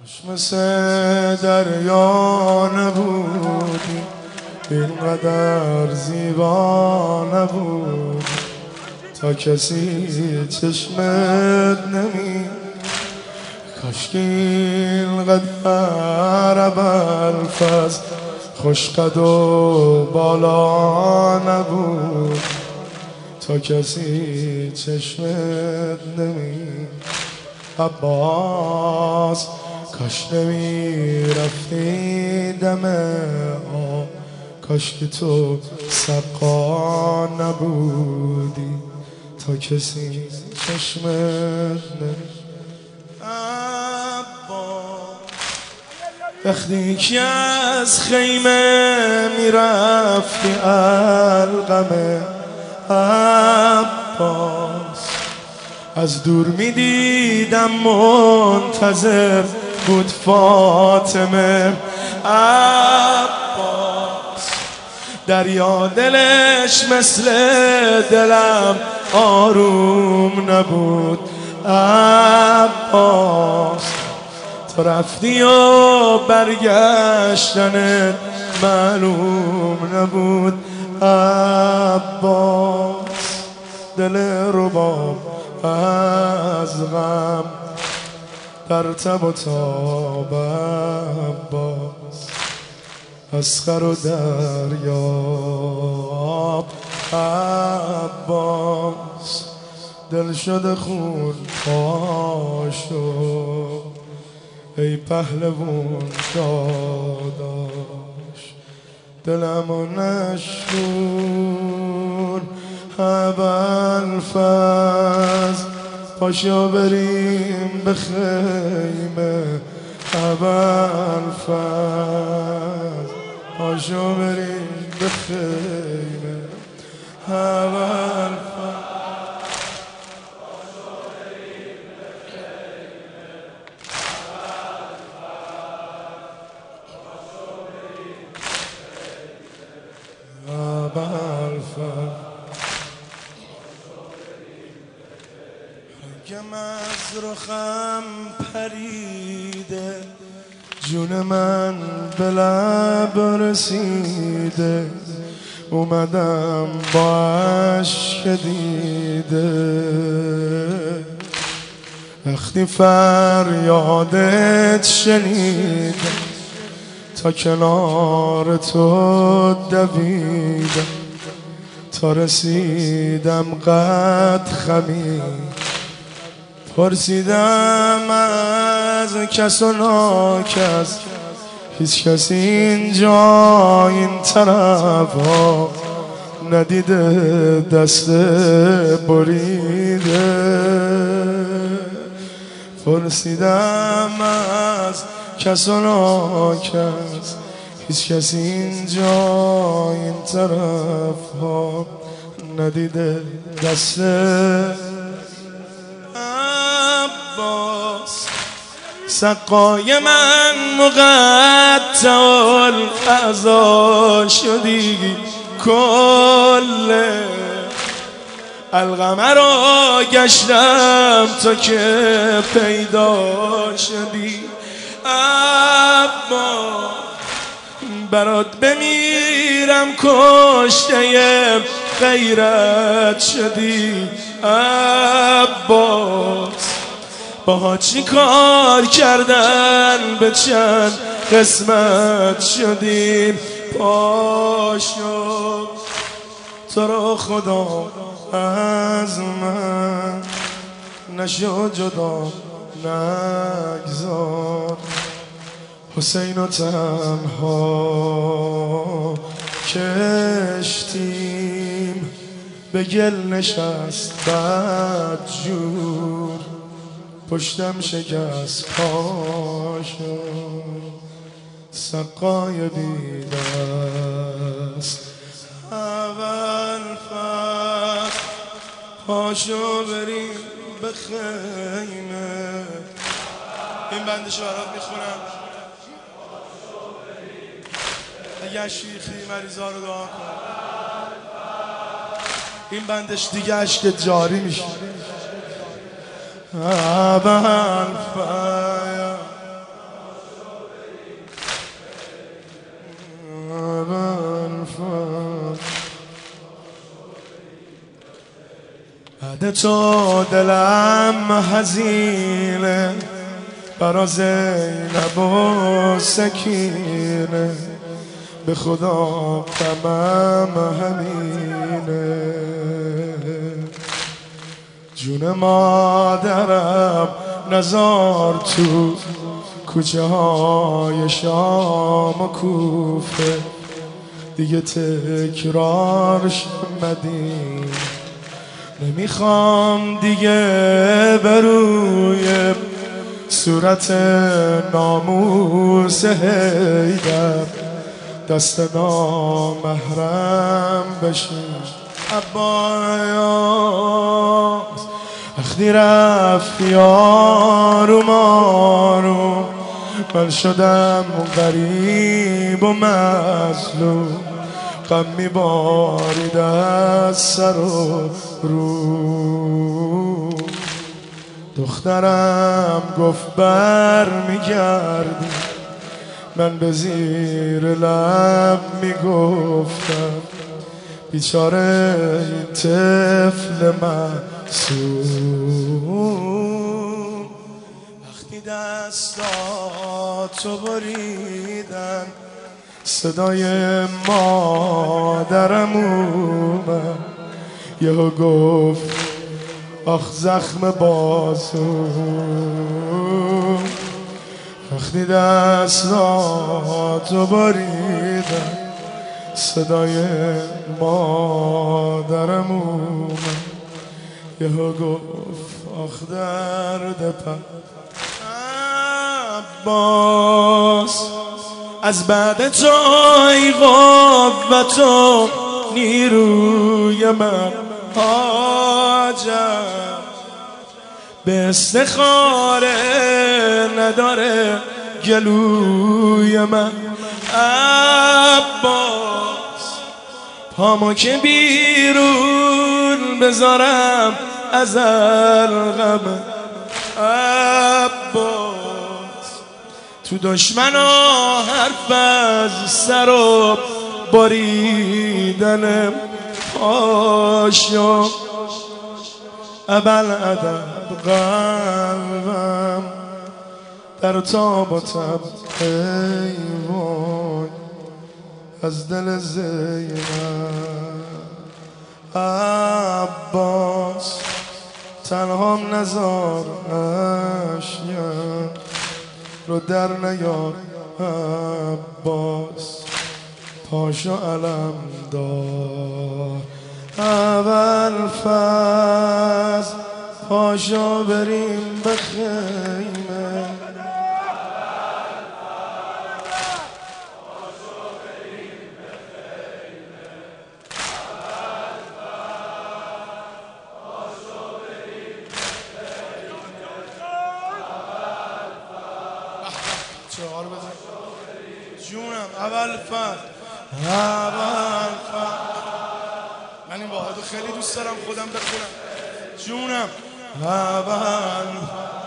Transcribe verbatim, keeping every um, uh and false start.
مثل دریا نبودی، اینقدر زیبا نبود تا کسی چشمت نمی کاشکی اینقدر ابوالفضل خوشقد و بالا نبود تا کسی چشمت نمی عباس کاش نمی رفتی دم آب، کاش که تو سقا نبودی تا کسی چشمت نمی وقتی که از خیمه میرفتی القمه عباس از دور میدیدم منتظر بود فاطمه عباس دریا دلش مثل دلم آروم نبود عباس تو رفتی و برگشتنت معلوم نبود عباس دل رباب از غم در تب و تاب عباس اصغر و دریاب عباس دل شده خون پاشو ای پهلوون داداش دلمو نشکن ابوالفضل پاشو بریم به خیمه ابوالفضل پاشو بریم به خیمه ابوالفضل رنگم از رخم پریده جون من به لب رسیده اومدم با عشق دیده وقتی فریادت شنیدم تا کنار تو دویدم تا رسیدم قد خمید پرسیدم از کس و ناکس هیچ کسی اینجا این طرف ها ندیده دست بریده پرسیدم از کس و ناکس هیچ کسی اینجا این طرف ها ندیده دست عباس سقای من مقطع الاعضا شدی کل القمه را گشتم تا که پیدا شدی عباس برات بمیرم کشته غیرت شدی عباس باها چی کار کردن به چند قسمت شدیم پاشو تو را خدا از من نشو جدا نگذار حسین و تنها کشتیم به گل نشست بدجور پشتم شکست پاشو سقای بیدست ابوالفضل پاشو بریم به خیمه این بندش برات میخونم دیگه شیخی مریضا رو دعا کن این بندش دیگه عشق جاری میشه ابوالفضل بعد تو دلم حزینه، برا زینب و سکینه، به خدا غمم همینه. جون مادرم نزار تو کوچه های شام و کوفه، دیگه تکرارش مدینه. نمیخوام دیگه بروی صورت ناموس حیدر دست نامحرم بشین. عباس وقتی رفت یارو مارو، من شدم غریب و مظلوم، غم میبارید از سر و رو. دخترم گفت بر میگردی، من به زیر لب میگفتم بیچاره این طفل معصوم. وقتی دستاتو بریدن، صدای مادرم اومد، یهو گفت آخ زخم بازو. وقتی دستاتو بریدن، صدای مادرم اومد، یهو گفت آخ درد پر. عباس از بعد تو ای قوت و نیروی من حاجت به استخاره نداره گلوی من. عباس پامو که بیرون بذارم از ارغم. عباس تو دشمنا حرف از سر و بریدنم آشو. ابوالادب قلبم در تاب و تب حیوان از دل زینب. عباس تنهام نزار اشیان رو در نیار. عباس پاشو علم دار. ابوالفضل پاشو بریم به خیمه. چهار بزن جونم. ابوالفضل ابوالفضل من این واحدو خیلی دوست دارم خودم بخونم. جونم. ابوالفضل